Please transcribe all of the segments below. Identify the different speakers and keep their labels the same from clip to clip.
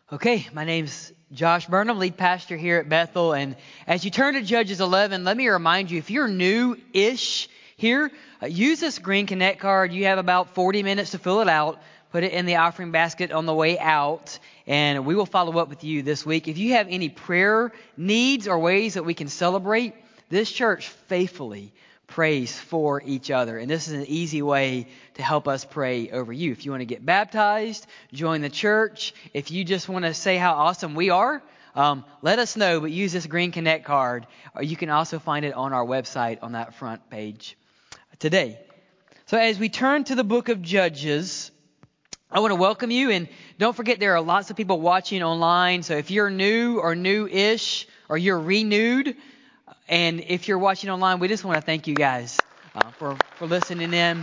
Speaker 1: Okay, my name's Josh Burnham, lead pastor here at Bethel. And as you turn to Judges 11, let me remind you, if you're new-ish here, use this green Connect card. You have about 40 minutes to fill it out. Put it in the offering basket on the way out, and we will follow up with you this week. If you have any prayer needs or ways that we can celebrate, this church faithfully prays for each other. And this is an easy way to help us pray over you. If you want to get baptized, join the church. If you just want to say how awesome we are, let us know, but use this green Connect card. Or you can also find it on our website on that front page today. So as we turn to the book of Judges, I want to welcome you, and don't forget there are lots of people watching online. So if you're new or new-ish or you're renewed, and if you're watching online, we just want to thank you guys for listening in.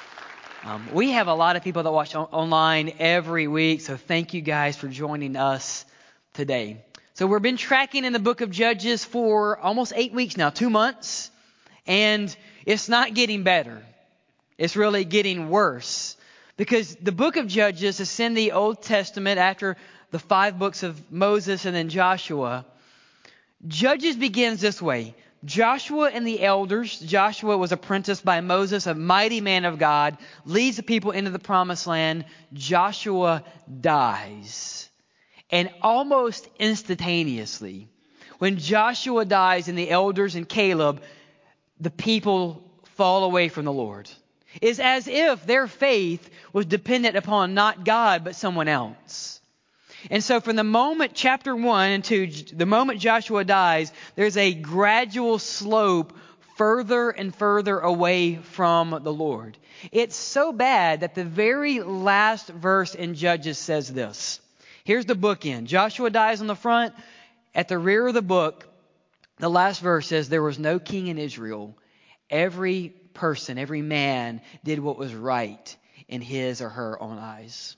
Speaker 1: We have a lot of people that watch online every week, so thank you guys for joining us today. So we've been tracking in the book of Judges for almost 8 weeks now, 2 months, and it's not getting better. It's really getting worse. Because the book of Judges is in the Old Testament after the 5 books of Moses and then Joshua. Judges begins this way. Joshua and the elders. Joshua was apprenticed by Moses, a mighty man of God, leads the people into the promised land. Joshua dies. And almost instantaneously, when Joshua dies and the elders and Caleb, the people fall away from the Lord. It's as if their faith was dependent upon not God, but someone else. And so from the moment chapter 1 and 2, the moment Joshua dies, there's a gradual slope further and further away from the Lord. It's so bad that the very last verse in Judges says this. Here's the bookend. Joshua dies on the front. At the rear of the book, the last verse says, there was no king in Israel. Every person, every man did what was right in his or her own eyes.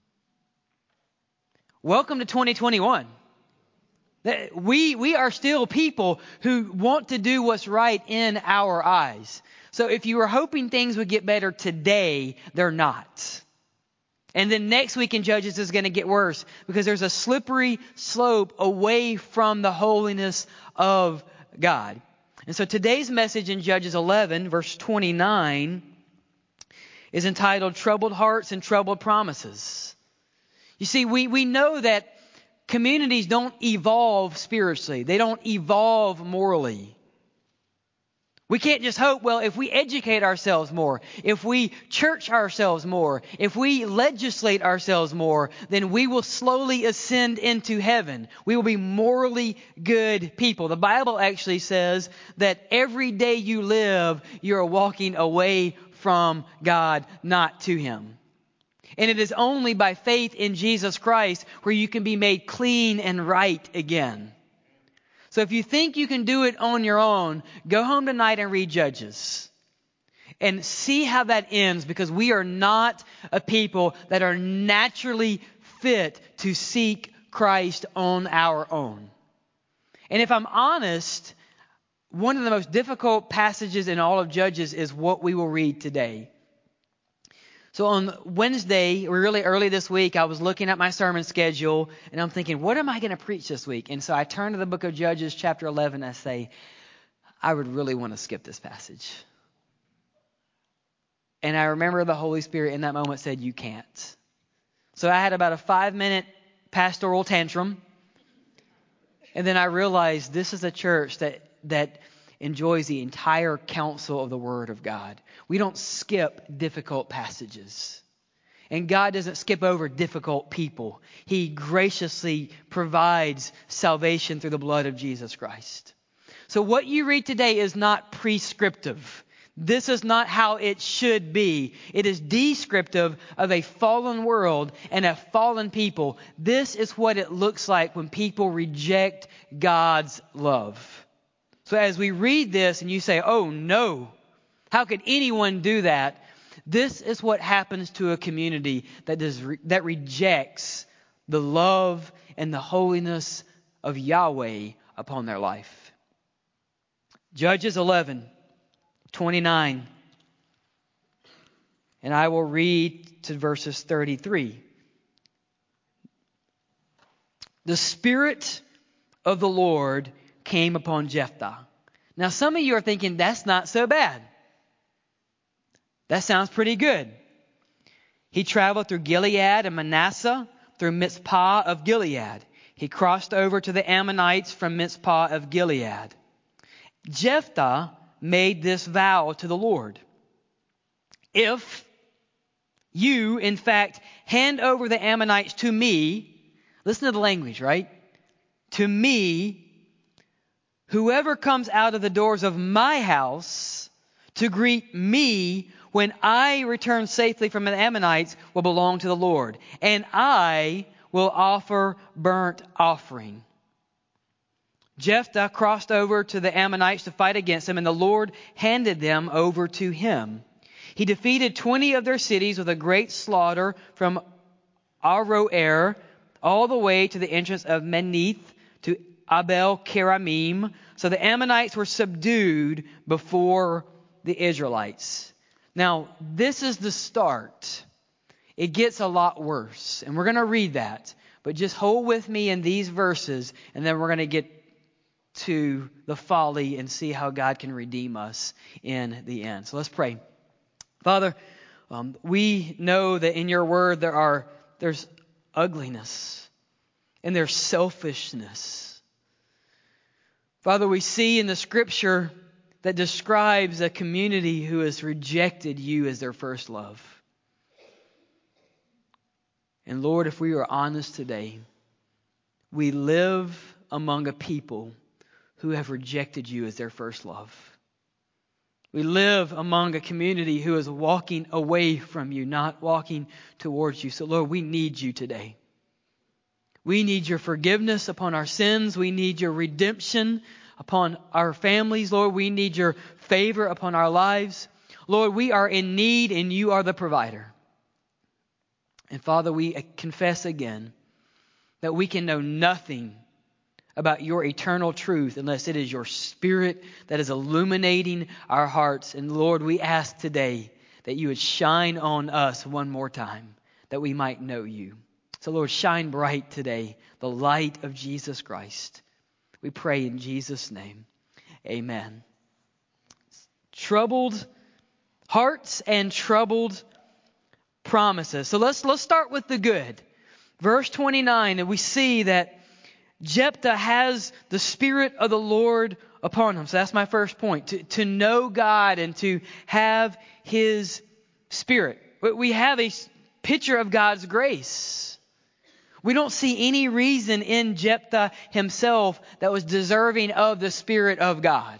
Speaker 1: Welcome to 2021. We are still people who want to do what's right in our eyes. So if you were hoping things would get better today, they're not. And then next week in Judges is going to get worse because there's a slippery slope away from the holiness of God. And so today's message in Judges 11, verse 29, is entitled Troubled Hearts and Troubled Promises. You see, we know that communities don't evolve spiritually. They don't evolve morally. We can't just hope, well, if we educate ourselves more, if we church ourselves more, if we legislate ourselves more, then we will slowly ascend into heaven. We will be morally good people. The Bible actually says that every day you live, you're walking away from God, not to Him. And it is only by faith in Jesus Christ where you can be made clean and right again. So if you think you can do it on your own, go home tonight and read Judges. And see how that ends, because we are not a people that are naturally fit to seek Christ on our own. And if I'm honest, one of the most difficult passages in all of Judges is what we will read today. So on Wednesday, or really early this week, I was looking at my sermon schedule, and I'm thinking, what am I going to preach this week? And so I turned to the book of Judges, chapter 11, and I say, I would really want to skip this passage. And I remember the Holy Spirit in that moment said, you can't. So I had about a 5-minute pastoral tantrum. And then I realized this is a church that enjoys the entire counsel of the Word of God. We don't skip difficult passages. And God doesn't skip over difficult people. He graciously provides salvation through the blood of Jesus Christ. So what you read today is not prescriptive. This is not how it should be. It is descriptive of a fallen world and a fallen people. This is what it looks like when people reject God's love. So as we read this and you say, oh no, how could anyone do that? This is what happens to a community that rejects the love and the holiness of Yahweh upon their life. Judges 11:29. And I will read to verses 33. the Spirit of the Lord came upon Jephthah. Now, some of you are thinking, that's not so bad. That sounds pretty good. He traveled through Gilead and Manasseh, through Mizpah of Gilead. He crossed over to the Ammonites from Mizpah of Gilead. Jephthah made this vow to the Lord. If you, in fact, hand over the Ammonites to me, listen to the language, right? To me, whoever comes out of the doors of my house to greet me when I return safely from the Ammonites will belong to the Lord, and I will offer burnt offering. Jephthah crossed over to the Ammonites to fight against them, and the Lord handed them over to him. He defeated 20 of their cities with a great slaughter from Aroer all the way to the entrance of Menith to Abel Keramim. So the Ammonites were subdued before the Israelites. Now, this is the start. It gets a lot worse. And we're going to read that. But just hold with me in these verses, and then we're going to get to the folly and see how God can redeem us in the end. So let's pray. Father, we know that in your word there's ugliness and there's selfishness. Father, we see in the scripture that describes a community who has rejected you as their first love. And Lord, if we are honest today, we live among a people who have rejected you as their first love. We live among a community who is walking away from you, not walking towards you. So Lord, we need you today. We need your forgiveness upon our sins. We need your redemption upon our families. Lord, we need your favor upon our lives. Lord, we are in need and you are the provider. And Father, we confess again that we can know nothing about your eternal truth unless it is your Spirit that is illuminating our hearts. And Lord, we ask today that you would shine on us one more time, that we might know you. So Lord, shine bright today the light of Jesus Christ. We pray in Jesus' name. Amen. Troubled hearts and troubled promises. So let's start with the good. Verse 29, and we see that Jephthah has the Spirit of the Lord upon him. So that's my first point. To know God and to have His Spirit. We have a picture of God's grace. We don't see any reason in Jephthah himself that was deserving of the Spirit of God.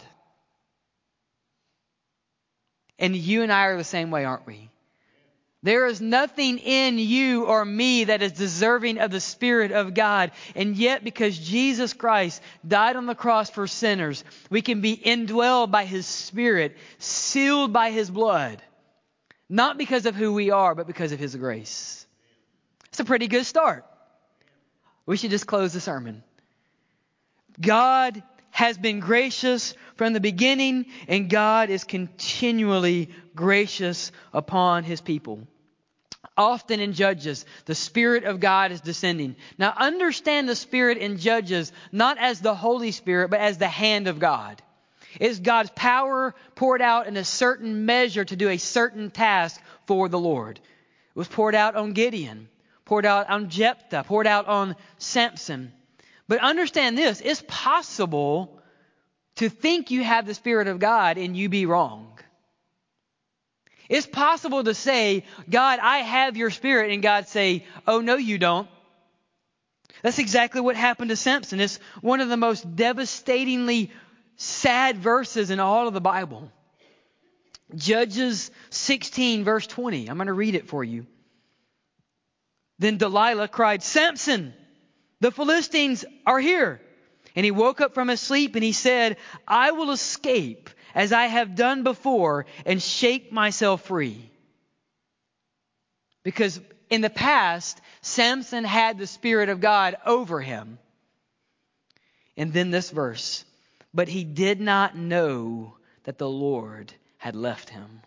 Speaker 1: And you and I are the same way, aren't we? There is nothing in you or me that is deserving of the Spirit of God. And yet, because Jesus Christ died on the cross for sinners, we can be indwelled by His Spirit, sealed by His blood. Not because of who we are, but because of His grace. It's a pretty good start. We should just close the sermon. God has been gracious from the beginning, and God is continually gracious upon His people. Often in Judges, the Spirit of God is descending. Now understand the Spirit in Judges not as the Holy Spirit, but as the hand of God. It is God's power poured out in a certain measure to do a certain task for the Lord. It was poured out on Gideon, poured out on Jephthah, poured out on Samson. But understand this, it's possible to think you have the Spirit of God and you be wrong. It's possible to say, God, I have your Spirit, and God say, oh, no, you don't. That's exactly what happened to Samson. It's one of the most devastatingly sad verses in all of the Bible. Judges 16, verse 20. I'm going to read it for you. Then Delilah cried, Samson, the Philistines are here. And he woke up from his sleep and he said, I will escape as I have done before and shake myself free. Because in the past, Samson had the Spirit of God over him. And then this verse, but he did not know that the Lord had left him.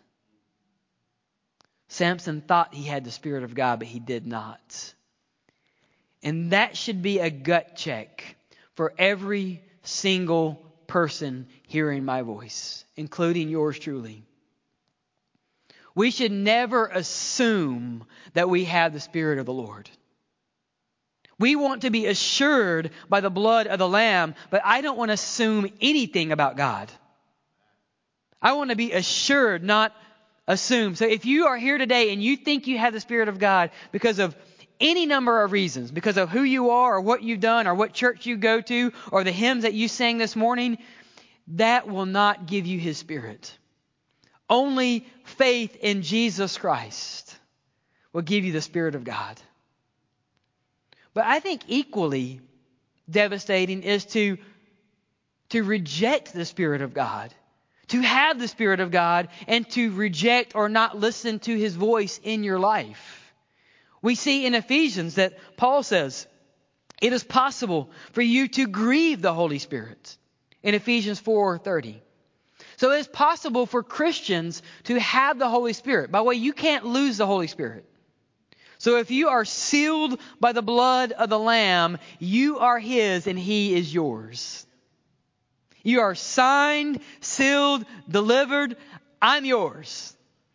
Speaker 1: Samson thought he had the Spirit of God, but he did not. And that should be a gut check for every single person hearing my voice, including yours truly. We should never assume that we have the Spirit of the Lord. We want to be assured by the blood of the Lamb, but I don't want to assume anything about God. I want to be assured, not assume. So if you are here today and you think you have the Spirit of God because of any number of reasons, because of who you are or what you've done or what church you go to or the hymns that you sang this morning, that will not give you His Spirit. Only faith in Jesus Christ will give you the Spirit of God. But I think equally devastating is to reject the Spirit of God. To have the Spirit of God and to reject or not listen to His voice in your life. We see in Ephesians that Paul says, it is possible for you to grieve the Holy Spirit. In Ephesians 4:30. So it's possible for Christians to have the Holy Spirit. By the way, you can't lose the Holy Spirit. So if you are sealed by the blood of the Lamb, you are His and He is yours. You are signed, sealed, delivered. I'm yours.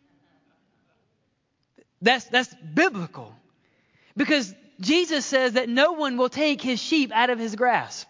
Speaker 1: That's biblical. Because Jesus says that no one will take His sheep out of His grasp.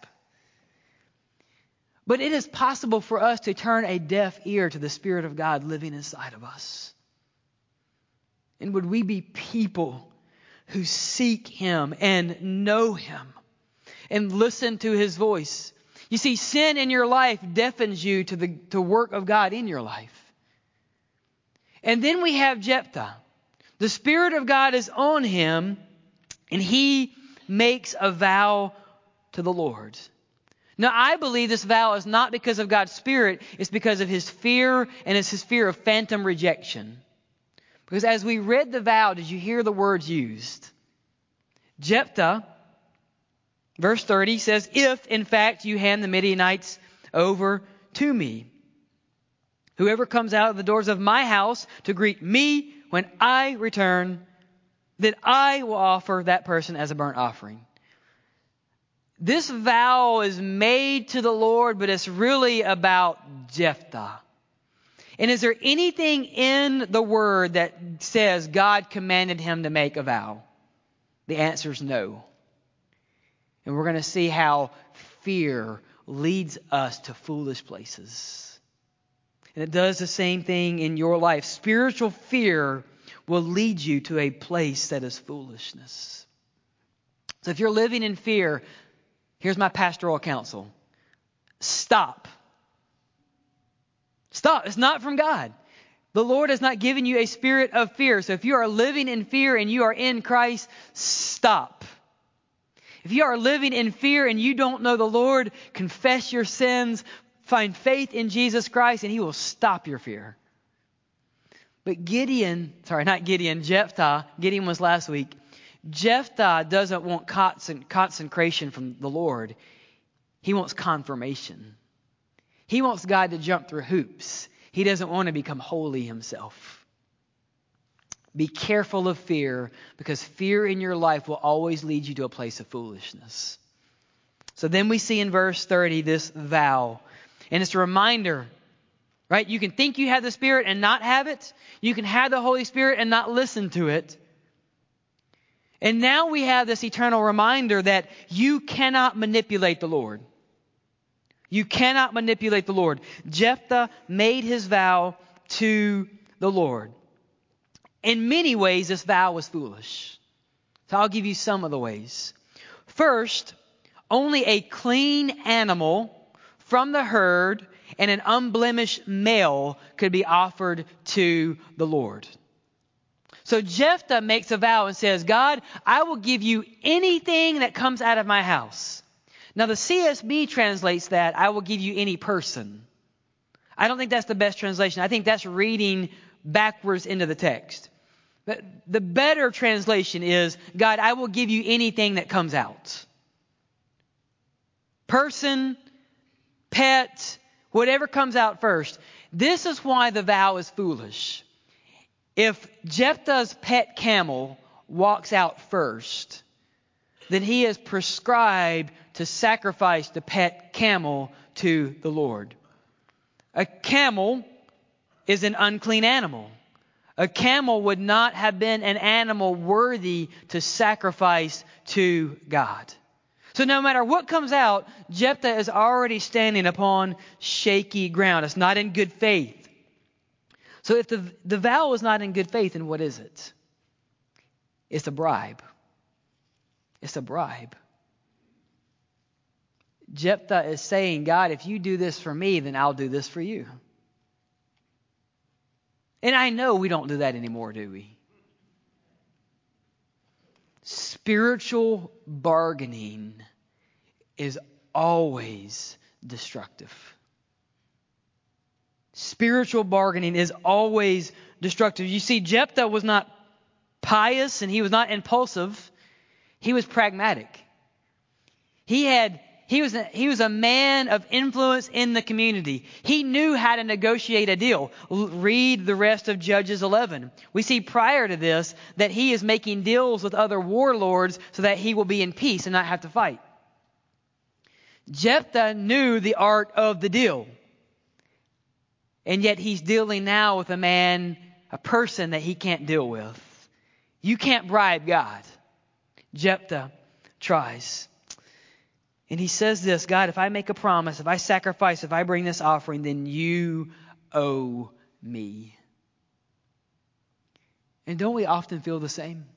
Speaker 1: But it is possible for us to turn a deaf ear to the Spirit of God living inside of us. And would we be people who seek Him and know Him and listen to His voice? You see, sin in your life deafens you to the work of God in your life. And then we have Jephthah. The Spirit of God is on him, and he makes a vow to the Lord. Now, I believe this vow is not because of God's Spirit. It's because of his fear, and it's his fear of phantom rejection. Because as we read the vow, did you hear the words used? Jephthah, verse 30 says, if, in fact, you hand the Midianites over to me, whoever comes out of the doors of my house to greet me when I return, then I will offer that person as a burnt offering. This vow is made to the Lord, but it's really about Jephthah. And is there anything in the Word that says God commanded him to make a vow? The answer is no. And we're going to see how fear leads us to foolish places. And it does the same thing in your life. Spiritual fear will lead you to a place that is foolishness. So if you're living in fear, here's my pastoral counsel. Stop. Stop. It's not from God. The Lord has not given you a spirit of fear. So if you are living in fear and you are in Christ, stop. If you are living in fear and you don't know the Lord, confess your sins, find faith in Jesus Christ, and He will stop your fear. But Jephthah, Gideon was last week. Jephthah doesn't want consecration from the Lord. He wants confirmation. He wants God to jump through hoops. He doesn't want to become holy himself. Be careful of fear, because fear in your life will always lead you to a place of foolishness. So then we see in verse 30 this vow. And it's a reminder, right? You can think you have the Spirit and not have it. You can have the Holy Spirit and not listen to it. And now we have this eternal reminder that you cannot manipulate the Lord. You cannot manipulate the Lord. Jephthah made his vow to the Lord. In many ways, this vow was foolish. So I'll give you some of the ways. First, only a clean animal from the herd and an unblemished male could be offered to the Lord. So Jephthah makes a vow and says, God, I will give you anything that comes out of my house. Now the CSB translates that, I will give you any person. I don't think that's the best translation. I think that's reading backwards into the text. But the better translation is, God, I will give you anything that comes out. Person, pet, whatever comes out first. This is why the vow is foolish. If Jephthah's pet camel walks out first, then he has prescribed to sacrifice the pet camel to the Lord. A camel is an unclean animal. A camel would not have been an animal worthy to sacrifice to God. So no matter what comes out, Jephthah is already standing upon shaky ground. It's not in good faith. So if the vow is not in good faith, then what is it? It's a bribe. It's a bribe. Jephthah is saying, God, if you do this for me, then I'll do this for you. And I know we don't do that anymore, do we? Spiritual bargaining is always destructive. Spiritual bargaining is always destructive. You see, Jephthah was not pious and he was not impulsive. He was pragmatic. He was a man of influence in the community. He knew how to negotiate a deal. Read the rest of Judges 11. We see prior to this that he is making deals with other warlords so that he will be in peace and not have to fight. Jephthah knew the art of the deal. And yet he's dealing now with a person that he can't deal with. You can't bribe God. Jephthah tries. And he says this, God, if I make a promise, if I sacrifice, if I bring this offering, then you owe me. And don't we often feel the same?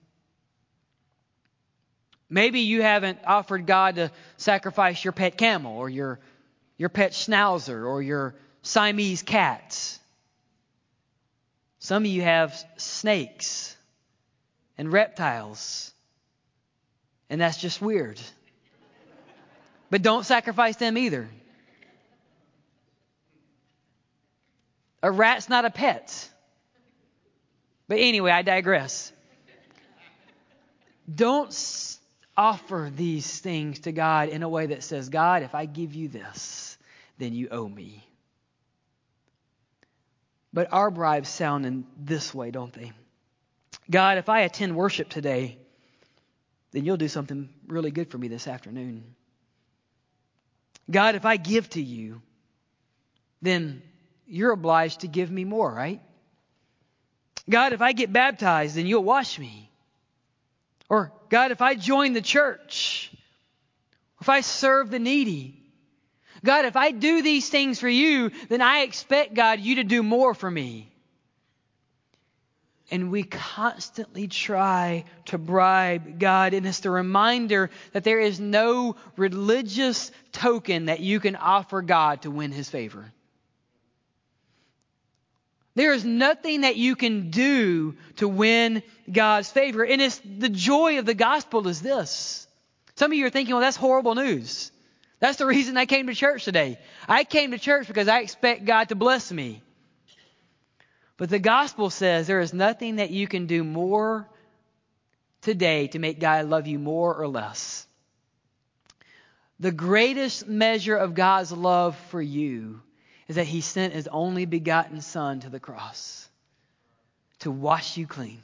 Speaker 1: Maybe you haven't offered God to sacrifice your pet camel or your pet schnauzer or your Siamese cats. Some of you have snakes and reptiles. And that's just weird. But don't sacrifice them either. A rat's not a pet. But anyway, I digress. Don't offer these things to God in a way that says, God, if I give you this, then you owe me. But our bribes sound in this way, don't they? God, if I attend worship today, then you'll do something really good for me this afternoon. God, if I give to you, then you're obliged to give me more, right? God, if I get baptized, then you'll wash me. Or God, if I join the church, if I serve the needy, God, if I do these things for you, then I expect, God, you to do more for me. And we constantly try to bribe God. And it's the reminder that there is no religious token that you can offer God to win His favor. There is nothing that you can do to win God's favor. And it's the joy of the gospel is this. Some of you are thinking, well, that's horrible news. That's the reason I came to church today. I came to church because I expect God to bless me. But the gospel says there is nothing that you can do more today to make God love you more or less. The greatest measure of God's love for you is that He sent His only begotten Son to the cross to wash you clean.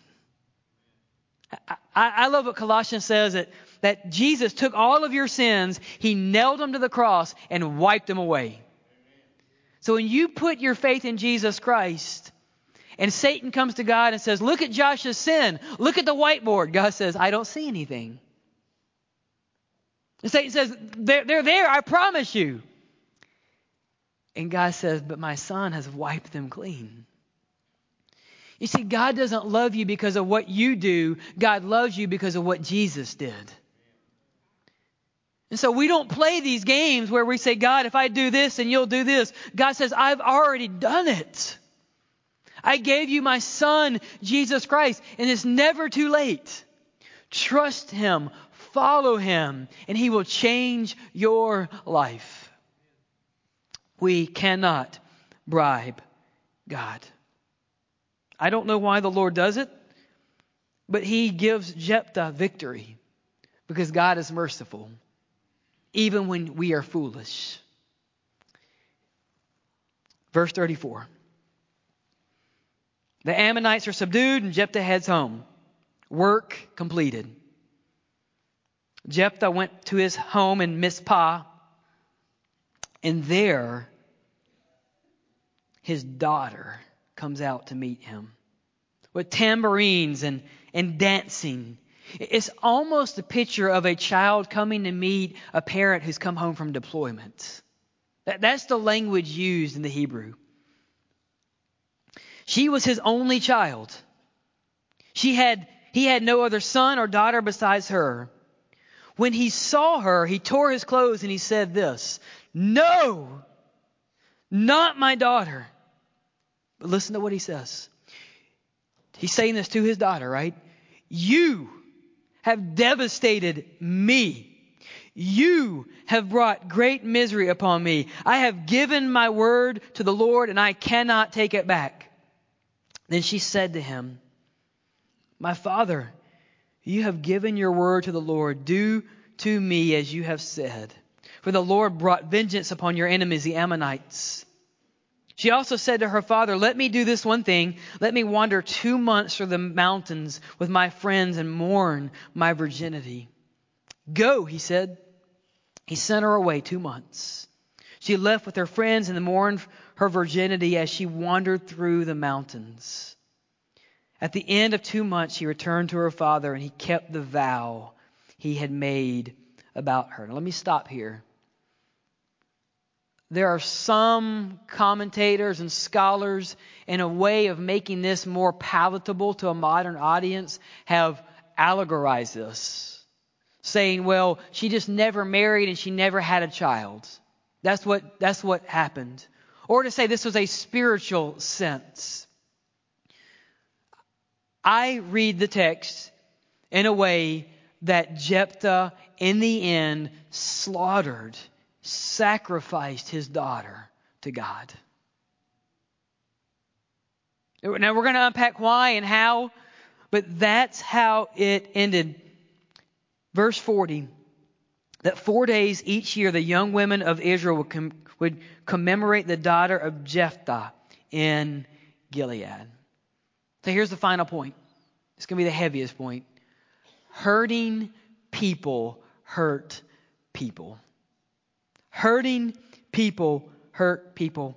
Speaker 1: I love what Colossians says, that Jesus took all of your sins, He nailed them to the cross and wiped them away. So when you put your faith in Jesus Christ, and Satan comes to God and says, look at Josh's sin. Look at the whiteboard. God says, I don't see anything. And Satan says, they're there, I promise you. And God says, but my Son has wiped them clean. You see, God doesn't love you because of what you do. God loves you because of what Jesus did. And so we don't play these games where we say, God, if I do this and you'll do this. God says, I've already done it. I gave you my Son, Jesus Christ, and it's never too late. Trust Him, follow Him, and He will change your life. We cannot bribe God. I don't know why the Lord does it, but He gives Jephthah victory because God is merciful, even when we are foolish. Verse 34. The Ammonites are subdued and Jephthah heads home. Work completed. Jephthah went to his home in Mizpah, and there his daughter comes out to meet him with tambourines and dancing. It's almost a picture of a child coming to meet a parent who's come home from deployment. That's the language used in the Hebrew. She was his only child. He had no other son or daughter besides her. When he saw her, he tore his clothes and he said this, "No, not my daughter." But listen to what he says. He's saying this to his daughter, right? "You have devastated me. You have brought great misery upon me. I have given my word to the Lord and I cannot take it back." Then she said to him, "My father, you have given your word to the Lord. Do to me as you have said. For the Lord brought vengeance upon your enemies, the Ammonites." She also said to her father, "Let me do this one thing. Let me wander 2 months through the mountains with my friends and mourn my virginity." "Go," he said. He sent her away 2 months. She left with her friends and mourned her virginity as she wandered through the mountains. At the end of 2 months, she returned to her father and he kept the vow he had made about her. Now, let me stop here. There are some commentators and scholars, in a way of making this more palatable to a modern audience, have allegorized this, saying, well, she just never married and she never had a child. That's what happened. Or to say this was a spiritual sense. I read the text in a way that Jephthah, in the end, sacrificed his daughter to God. Now we're going to unpack why and how, but that's how it ended. Verse 40, that 4 days each year the young women of Israel would commemorate the daughter of Jephthah in Gilead. So here's the final point. It's going to be the heaviest point. Hurting people hurt people. Hurting people hurt people.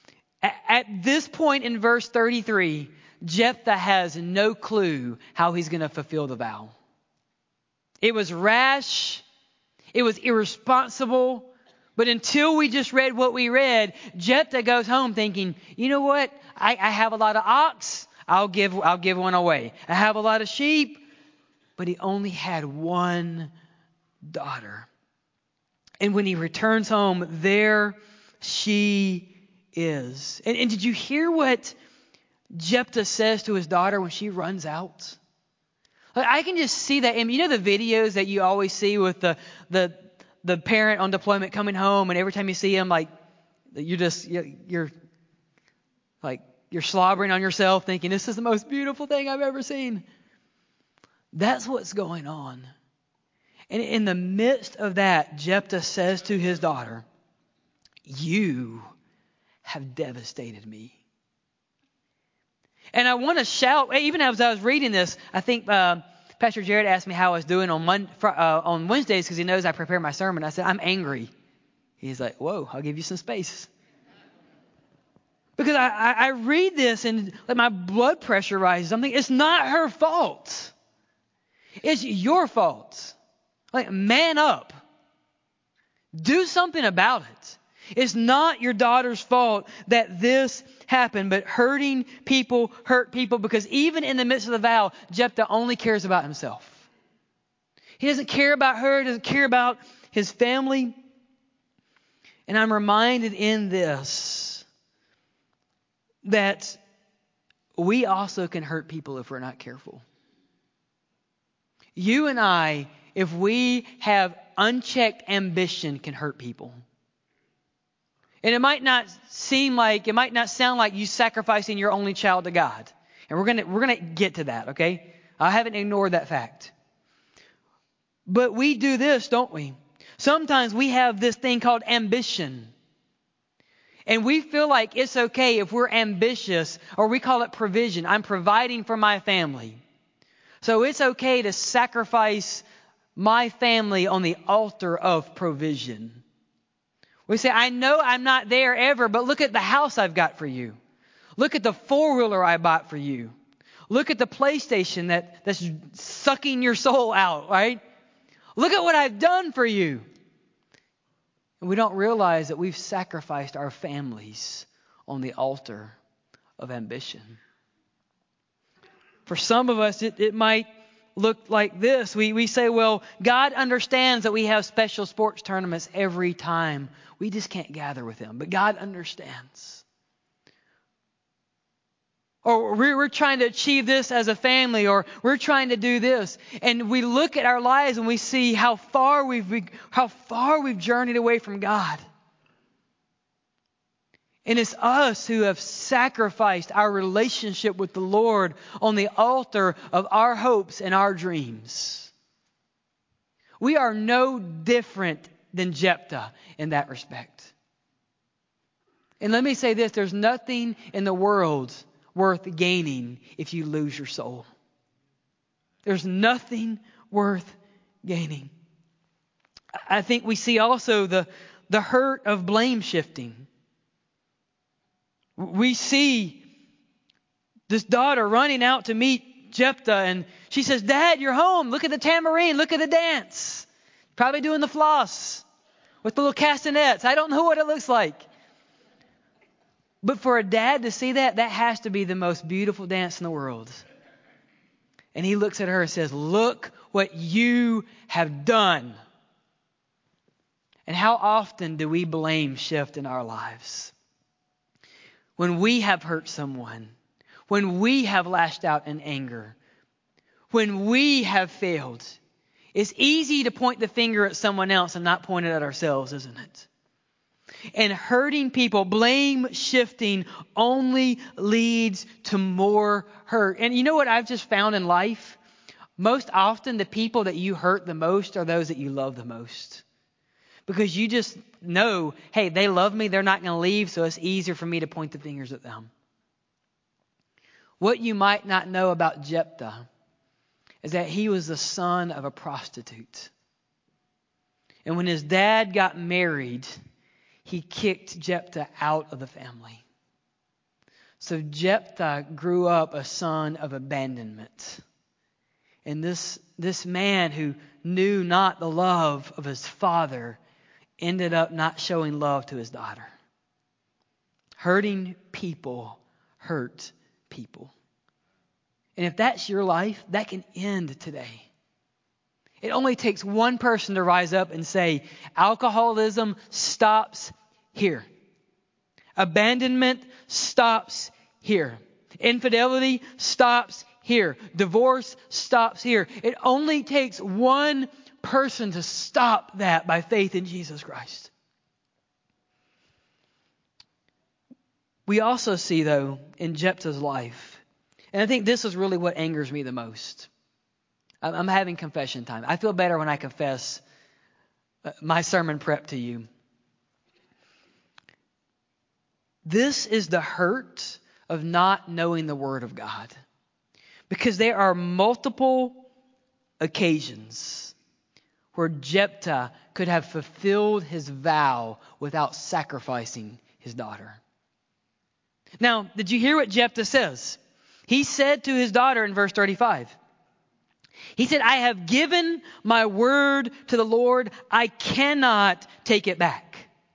Speaker 1: At this point in verse 33, Jephthah has no clue how he's going to fulfill the vow. It was rash. It was irresponsible. But until we just read what we read, Jephthah goes home thinking, you know what? I have a lot of ox. I'll give one away. I have a lot of sheep. But he only had one daughter. And when he returns home, there she is. And did you hear what Jephthah says to his daughter when she runs out? Like, I can just see that. And you know the videos that you always see with the parent on deployment coming home, and every time you see him, like you're slobbering on yourself, thinking this is the most beautiful thing I've ever seen. That's what's going on. And in the midst of that, Jephthah says to his daughter, "You have devastated me." And I want to shout, even as I was reading this, I think Pastor Jared asked me how I was doing on Wednesdays because he knows I prepare my sermon. I said, "I'm angry." He's like, "Whoa, I'll give you some space." Because I read this and like my blood pressure rises. I'm thinking, it's not her fault. It's your fault. Like, man up. Do something about it. It's not your daughter's fault that this happened, but hurting people hurt people, because even in the midst of the vow, Jephthah only cares about himself. He doesn't care about her, doesn't care about his family. And I'm reminded in this that we also can hurt people if we're not careful. You and I, if we have unchecked ambition, can hurt people. And it might not sound like you sacrificing your only child to God. And we're gonna get to that, okay? I haven't ignored that fact. But we do this, don't we? Sometimes we have this thing called ambition. And we feel like it's okay if we're ambitious, or we call it provision. I'm providing for my family. So it's okay to sacrifice my family on the altar of provision. We say, I know I'm not there ever, but look at the house I've got for you. Look at the four-wheeler I bought for you. Look at the PlayStation that's sucking your soul out, right? Look at what I've done for you. And we don't realize that we've sacrificed our families on the altar of ambition. For some of us, it might look like this. We say, well, God understands that we have special sports tournaments every time. We just can't gather with Him. But God understands. Or we're trying to achieve this as a family, or we're trying to do this. And we look at our lives and we see how far we've journeyed away from God. And it's us who have sacrificed our relationship with the Lord on the altar of our hopes and our dreams. We are no different than Jephthah in that respect. And let me say this, there's nothing in the world worth gaining if you lose your soul. There's nothing worth gaining. I think we see also the hurt of blame shifting. We see this daughter running out to meet Jephthah, and she says, Dad, you're home. Look at the tambourine. Look at the dance. Probably doing the floss with the little castanets. I don't know what it looks like. But for a dad to see that has to be the most beautiful dance in the world. And he looks at her and says, look what you have done. And how often do we blame shift in our lives? When we have hurt someone, when we have lashed out in anger, when we have failed, it's easy to point the finger at someone else and not point it at ourselves, isn't it? And hurting people, blame shifting only leads to more hurt. And you know what I've just found in life? Most often the people that you hurt the most are those that you love the most. Because you just know, hey, they love me, they're not going to leave, so it's easier for me to point the fingers at them. What you might not know about Jephthah is that he was the son of a prostitute. And when his dad got married, he kicked Jephthah out of the family. So Jephthah grew up a son of abandonment. And this man who knew not the love of his father ended up not showing love to his daughter. Hurting people hurt people. And if that's your life, that can end today. It only takes one person to rise up and say, alcoholism stops here. Abandonment stops here. Infidelity stops here. Divorce stops here. It only takes one person to stop that by faith in Jesus Christ. We also see, though, in Jephthah's life, and I think this is really what angers me the most. I'm having confession time. I feel better when I confess my sermon prep to you. This is the hurt of not knowing the Word of God. Because there are multiple occasions where Jephthah could have fulfilled his vow without sacrificing his daughter. Now, did you hear what Jephthah says? He said to his daughter in verse 35, he said, I have given my word to the Lord. I cannot take it back.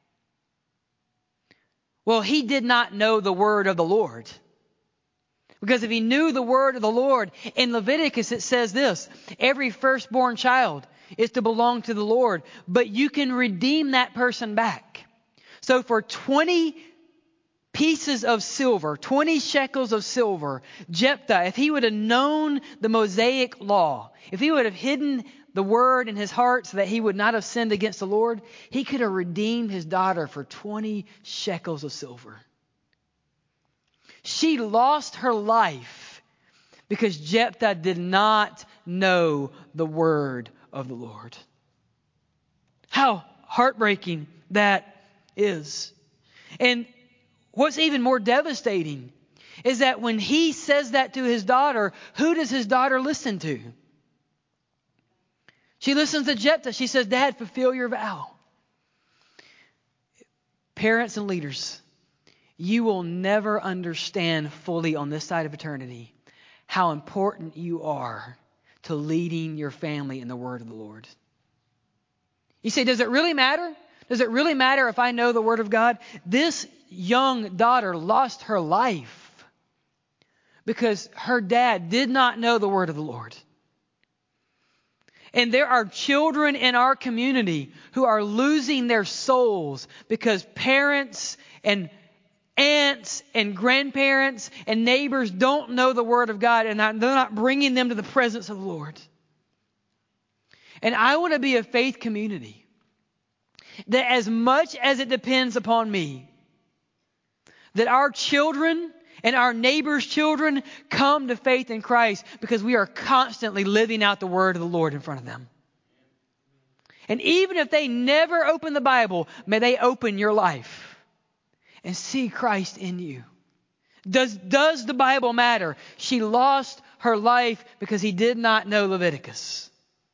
Speaker 1: Well, he did not know the word of the Lord. Because if he knew the word of the Lord, in Leviticus it says this, every firstborn child is to belong to the Lord, but you can redeem that person back. So for 20 pieces of silver, 20 shekels of silver, Jephthah, if he would have known the Mosaic law, if he would have hidden the word in his heart so that he would not have sinned against the Lord, he could have redeemed his daughter for 20 shekels of silver. She lost her life because Jephthah did not know the word of the Lord. How heartbreaking that is. And what's even more devastating is that when he says that to his daughter, who does his daughter listen to? She listens to Jephthah. She says, Dad, fulfill your vow. Parents and leaders, you will never understand fully on this side of eternity how important you are to leading your family in the word of the Lord. You say, does it really matter? Does it really matter if I know the word of God? This young daughter lost her life because her dad did not know the word of the Lord. And there are children in our community who are losing their souls because parents and aunts and grandparents and neighbors don't know the word of God, and they're not bringing them to the presence of the Lord. And I want to be a faith community that, as much as it depends upon me, that our children and our neighbors' children come to faith in Christ because we are constantly living out the word of the Lord in front of them. And even if they never open the Bible, may they open your life and see Christ in you. Does the Bible matter? She lost her life because he did not know Leviticus.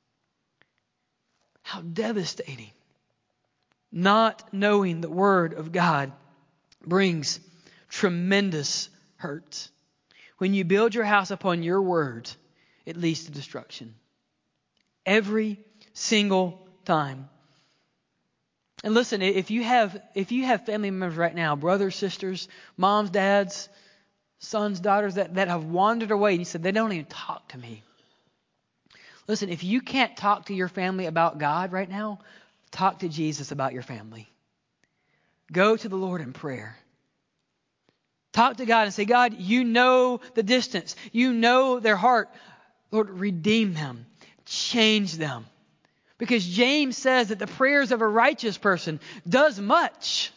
Speaker 1: How devastating. Not knowing the word of God brings tremendous hurt. When you build your house upon your word, it leads to destruction. Every single time. And listen, if you have family members right now, brothers, sisters, moms, dads, sons, daughters that have wandered away, and you said they don't even talk to me. Listen, if you can't talk to your family about God right now, talk to Jesus about your family. Go to the Lord in prayer. Talk to God and say, God, you know the distance. You know their heart. Lord, redeem them. Change them. Because James says that the prayers of a righteous person does much.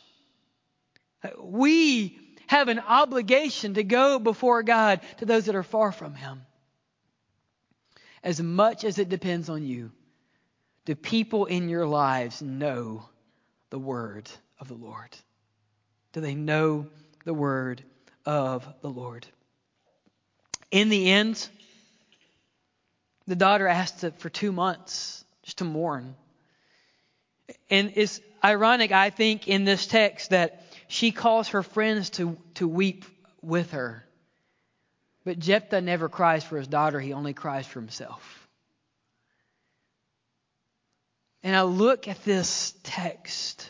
Speaker 1: We have an obligation to go before God to those that are far from Him. As much as it depends on you, do people in your lives know the word of the Lord? Do they know the word of the Lord? In the end, the daughter asked for 2 months just to mourn. And it's ironic, I think, in this text that she calls her friends to weep with her. But Jephthah never cries for his daughter. He only cries for himself. And I look at this text,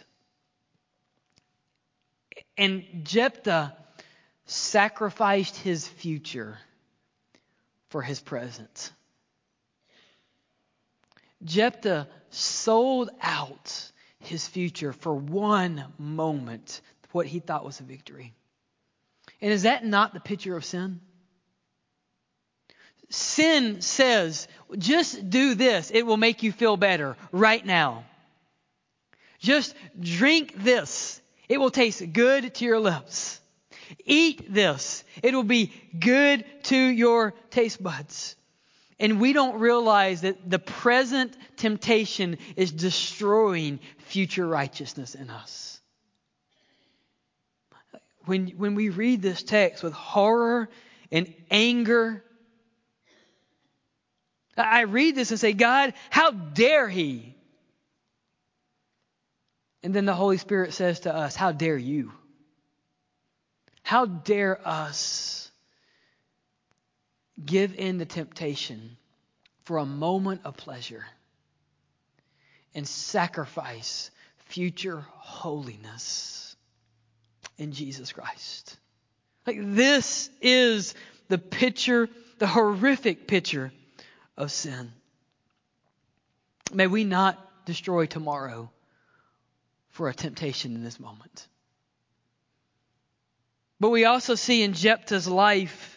Speaker 1: and Jephthah sacrificed his future for his present. Jephthah sold out his future for one moment, what he thought was a victory. And is that not the picture of sin? Sin says, just do this. It will make you feel better right now. Just drink this. It will taste good to your lips. Eat this. It will be good to your taste buds. And we don't realize that the present temptation is destroying future righteousness in us. When we read this text with horror and anger, I read this and say, God, how dare he? And then the Holy Spirit says to us, how dare you? How dare us give in to temptation for a moment of pleasure and sacrifice future holiness in Jesus Christ? Like, this is the picture, the horrific picture of sin. May we not destroy tomorrow for a temptation in this moment. But we also see in Jephthah's life,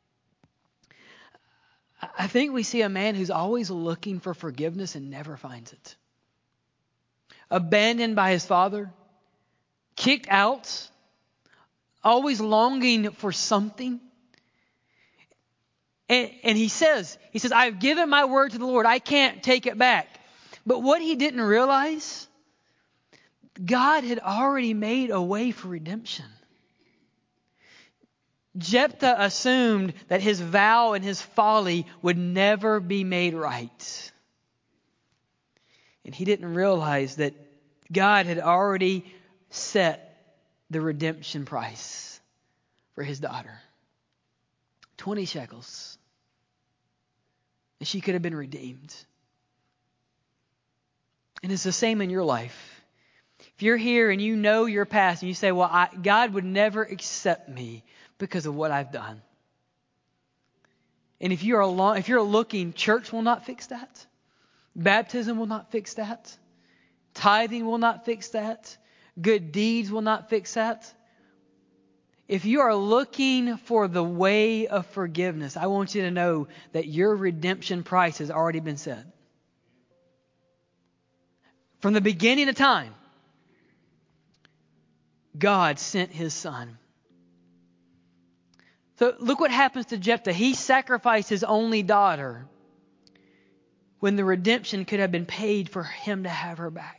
Speaker 1: I think we see a man who's always looking for forgiveness and never finds it. Abandoned by his father, kicked out, always longing for something. And he says, I've given my word to the Lord. I can't take it back. But what he didn't realize, God had already made a way for redemption. Jephthah assumed that his vow and his folly would never be made right. And he didn't realize that God had already set the redemption price for his daughter. 20 shekels. And she could have been redeemed. And it's the same in your life. If you're here and you know your past and you say, well, God would never accept me because of what I've done. And if you're looking, church will not fix that. Baptism will not fix that. Tithing will not fix that. Good deeds will not fix that. If you are looking for the way of forgiveness, I want you to know that your redemption price has already been set. From the beginning of time, God sent his son. So look what happens to Jephthah. He sacrificed his only daughter when the redemption could have been paid for him to have her back.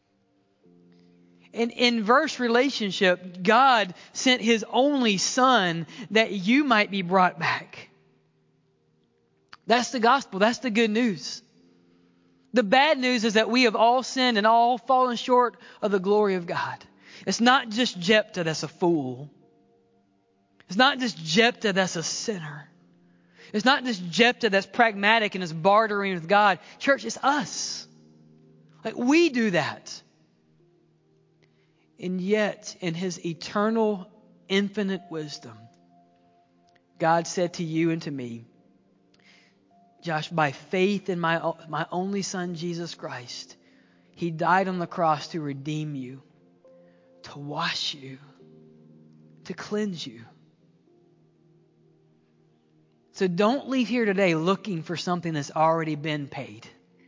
Speaker 1: In inverse relationship, God sent his only son that you might be brought back. That's the gospel. That's the good news. The bad news is that we have all sinned and all fallen short of the glory of God. It's not just Jephthah that's a fool. It's not just Jephthah that's a sinner. It's not just Jephthah that's pragmatic and is bartering with God. Church, it's us. Like we do that. And yet, in his eternal, infinite wisdom, God said to you and to me, Josh, by faith in my only son, Jesus Christ, he died on the cross to redeem you, to wash you, to cleanse you. So don't leave here today looking for something that's already been paid.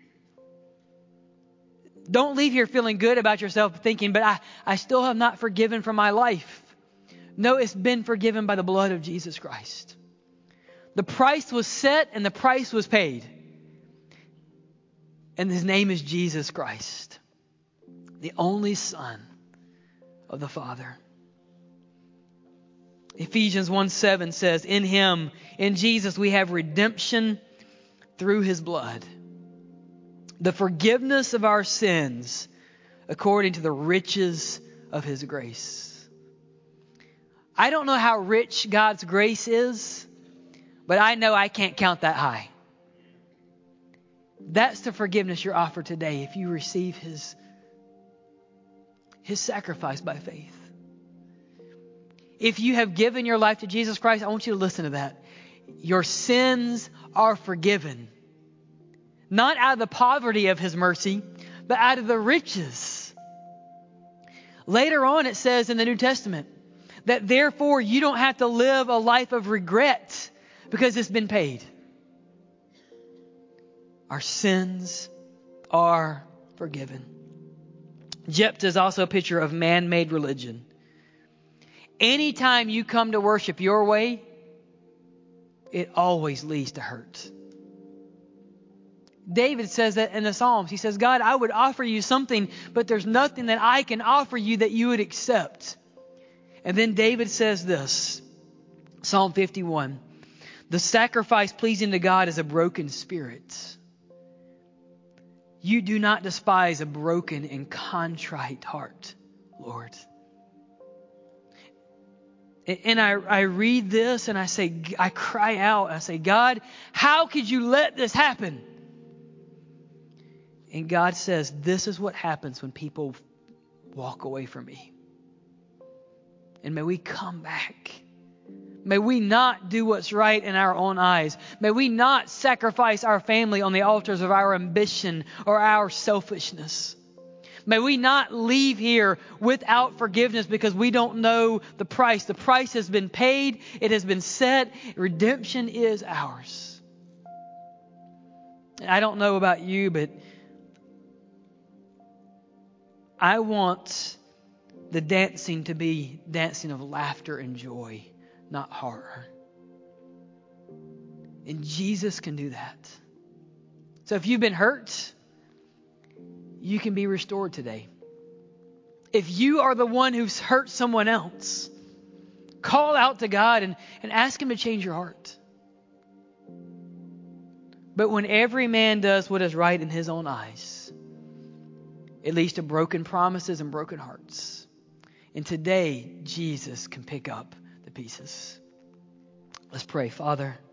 Speaker 1: Don't leave here feeling good about yourself thinking, but I still have not forgiven from my life. No, it's been forgiven by the blood of Jesus Christ. The price was set and the price was paid. And his name is Jesus Christ, the only Son of the Father. Ephesians 1:7 says, in him, in Jesus, we have redemption through his blood, the forgiveness of our sins according to the riches of his grace. I don't know how rich God's grace is, but I know I can't count that high. That's the forgiveness you're offered today if you receive his sacrifice by faith. If you have given your life to Jesus Christ, I want you to listen to that. Your sins are forgiven. Not out of the poverty of his mercy, but out of the riches. Later on it says in the New Testament that therefore you don't have to live a life of regret because it's been paid. Our sins are forgiven. Jephthah is also a picture of man-made religion. Anytime you come to worship your way, it always leads to hurt. David says that in the Psalms. He says, God, I would offer you something, but there's nothing that I can offer you that you would accept. And then David says this, Psalm 51, the sacrifice pleasing to God is a broken spirit. You do not despise a broken and contrite heart, Lord. And I read this and I cry out. I say, God, how could you let this happen? And God says, this is what happens when people walk away from me. And may we come back. May we not do what's right in our own eyes. May we not sacrifice our family on the altars of our ambition or our selfishness. May we not leave here without forgiveness because we don't know the price. The price has been paid. It has been set. Redemption is ours. I don't know about you, but I want the dancing to be dancing of laughter and joy, not horror. And Jesus can do that. So if you've been hurt, you can be restored today. If you are the one who's hurt someone else, call out to God and ask him to change your heart. But when every man does what is right in his own eyes, It leads to broken promises and broken hearts. And today, Jesus can pick up the pieces. Let's pray. Father,